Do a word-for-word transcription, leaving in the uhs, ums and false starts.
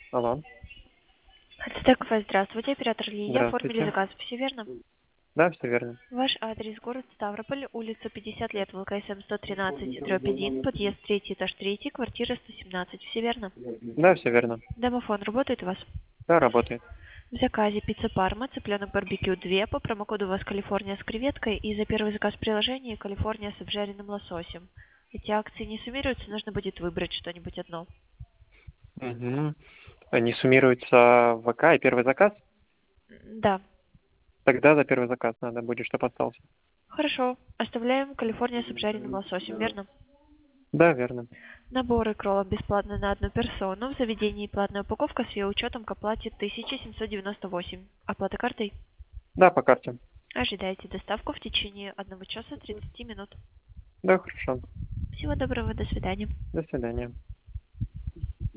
Алло. Ацтекова, здравствуйте, оператор Лилия. Оформили Здравствуйте. заказ, все верно? Да, все верно. Ваш адрес: город Ставрополь, улица пятьдесят лет, ВЛКСМ сто тринадцать, дробь один, подъезд третий, этаж третий, квартира сто семнадцать, все верно? Да, все верно. Домофон работает у вас? Да, работает. В заказе пицца Парма, цыпленок барбекю два, по промокоду у вас Калифорния с креветкой, и за первый заказ в приложении Калифорния с обжаренным лососем. Эти акции не суммируются, нужно будет выбрать что-нибудь одно. Угу. Они суммируются в ВК и первый заказ? М, Да. Тогда за первый заказ надо будет, чтобы остался. Хорошо. Оставляем Калифорния с обжаренным лососем, верно? Да, верно. Набор икролов бесплатно на одну персону. В заведении платная упаковка с ее учетом к оплате тысяча семьсот девяносто восемь. Оплата картой? Да, по карте. Ожидайте доставку в течение одного часа тридцати минут. Да, хорошо. Всего доброго, до свидания. До свидания.